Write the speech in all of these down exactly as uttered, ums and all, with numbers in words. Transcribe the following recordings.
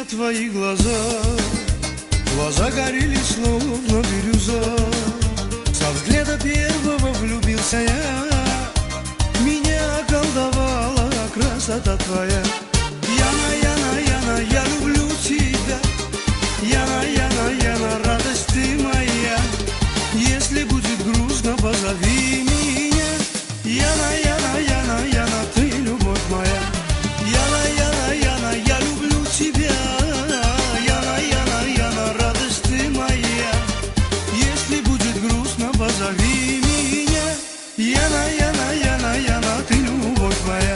я твои глаза. Глаза горели, словно бирюза. Со взгляда первого влюбился я. Меня околдовала красота твоя. Яна, Яна, Яна, я люблю тебя. Яна, Яна, Яна, радость ты моя. Если будет грустно, позови меня. Яна, Яна, Яна, Яна, ты любовь моя. Яна, Яна, Яна, я люблю тебя. Яна, Яна, Яна, радость ты моя. Если будет грустно, позови меня. Яна, Яна, Яна, Яна, ты любовь моя.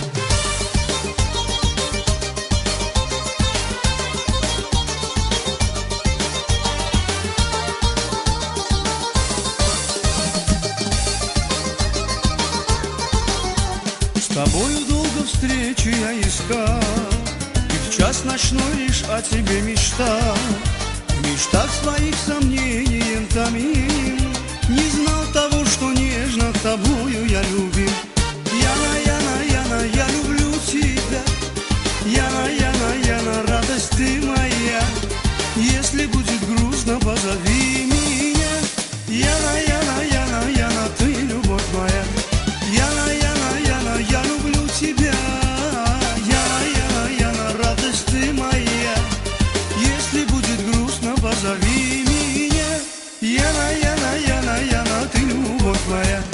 С тобою долго встречи я искал, и в час ночной лишь о тебе мечтал. В мечтах своих сомнением томим, не знал того, что нежно тобою я любим. Яна, Яна, Яна, я люблю тебя. Яна, Яна, Яна, радость ты моя. Если будет грустно, позови меня. Яна, Яна, Яна, Яна, ты любовь моя. Яна, Яна, Яна, я люблю тебя. Яна, Яна, Яна, радость ты моя. Если будет грустно, позови меня. Яна, Яна, Яна, Яна, ты любовь моя.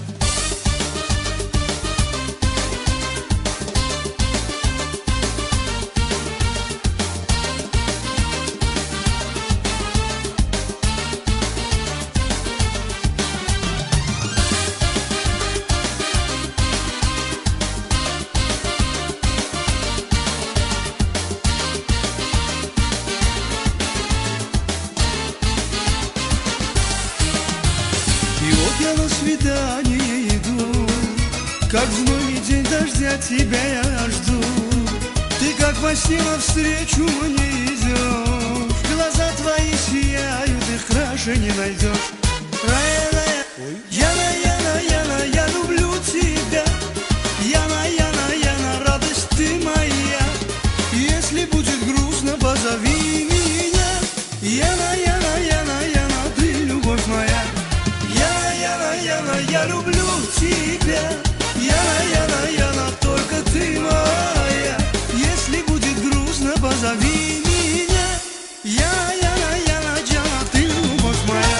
Я на свидание иду, как в знойный день дождя тебя я жду. Ты как во сне навстречу мне идешь, глаза твои сияют, их краше не найдешь. Яна, Яна, Яна, я люблю тебя. Яна, Яна, Яна, радость ты моя. Если будет грустно, позови меня. Яна, Яна, Яна, Яна, ты любовь моя. Яна, Яна, я люблю тебя. Яна, Яна, Яна, только ты моя. Если будет грустно, позови меня. Яна, Яна, Яна, Яна, ты любовь моя.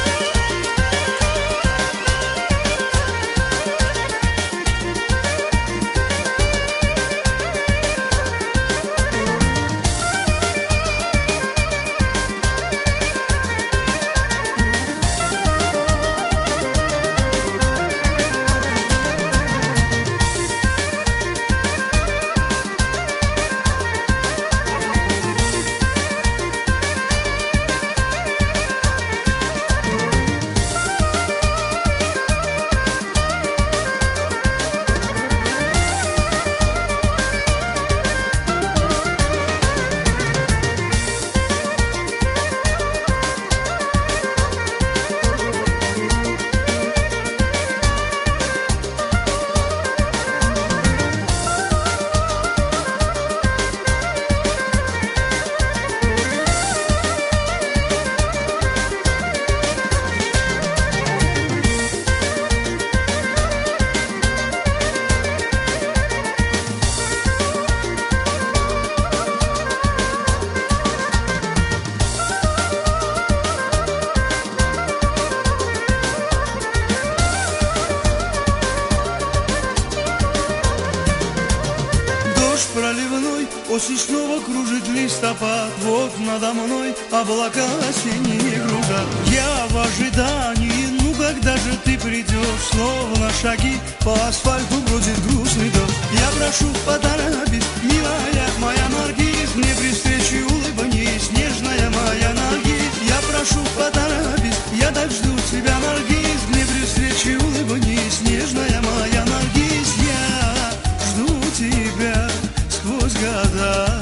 Проливной, осень снова кружит листопад. Вот надо мной облака осенние кружат. Я в ожидании, ну когда же ты придешь? Словно шаги по асфальту бродит грустный дождь. Я прошу, поторопись, милая моя Наргиз, мне при встрече улыбнись, нежная моя Наргиз. Я прошу, поторопись, я так жду тебя, Наргиз, мне при встрече улыбнись, нежная моя Наргиз. Я жду тебя сквозь года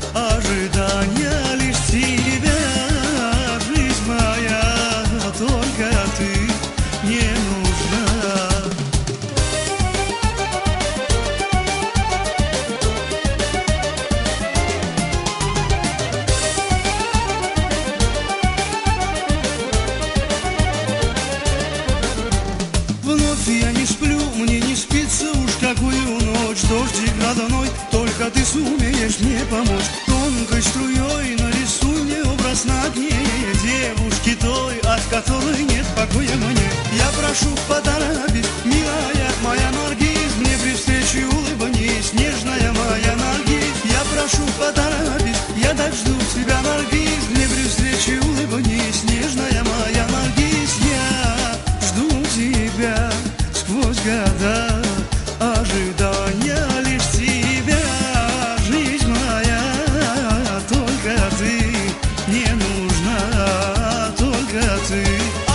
ожидания, лишь тебя, жизнь моя, только ты не нужна. помочь. Тонкой струей нарисуй мне образ на дне девушки той, от которой нет покоя мне. Я прошу, поторопись, милая моя Наргиз, мне при встрече улыбнись, нежная моя Наргиз. Я прошу, поторопись, я так жду тебя, Наргиз, мне при встрече улыбнись, нежная моя Наргиз. Я жду тебя сквозь года ожидания лишь тебя, жизнь моя, только ты, не нужна, только ты.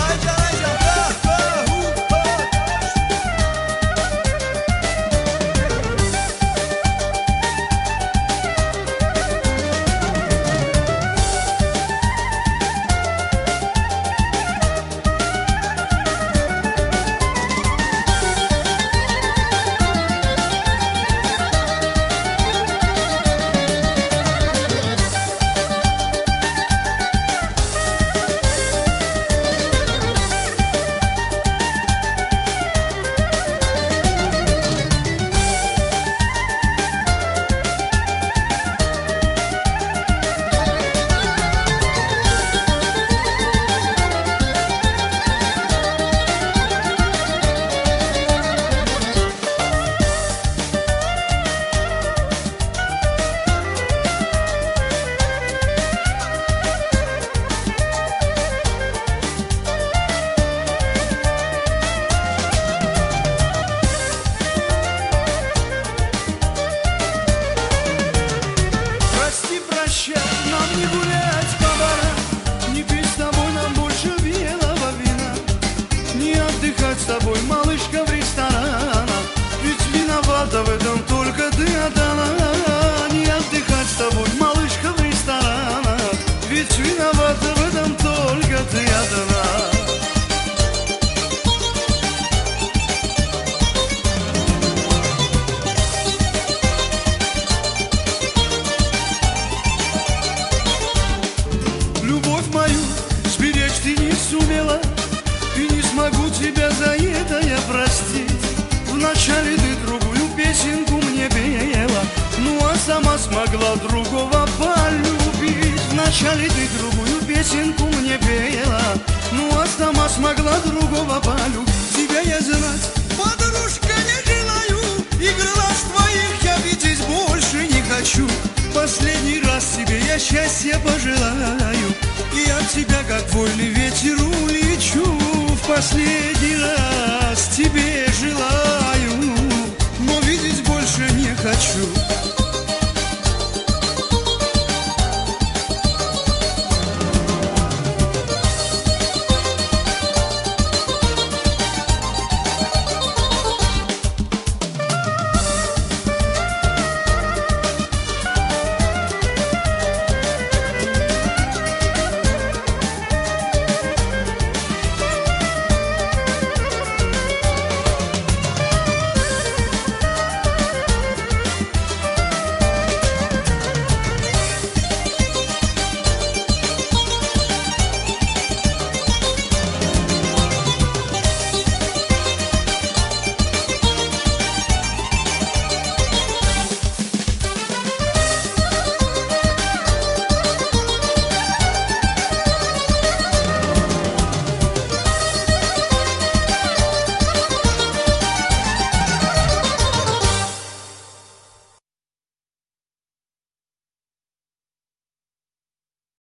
Нам не гулять по барам, не пить с тобой нам больше белого вина, не отдыхать с тобой, малышка, в ресторанах, ведь виновата в этом только ты одна. Не отдыхать с тобой, малышка, в ресторанах, ведь виновата в этом только ты одна. Любовь мою сберечь ты не сумела, и не смогу тебя за это я простить. Вначале ты другую песенку мне пела, ну а сама смогла другого полюбить. Вначале ты другую песенку мне пела, ну а сама смогла другого полюбить. Тебя я знать, подружка, не желаю, и глаз твоих я видеть больше не хочу. Последний раз тебе я счастья пожелаю, и от тебя, как вольный ветер, улечу. В последний раз тебе желаю, но видеть больше не хочу.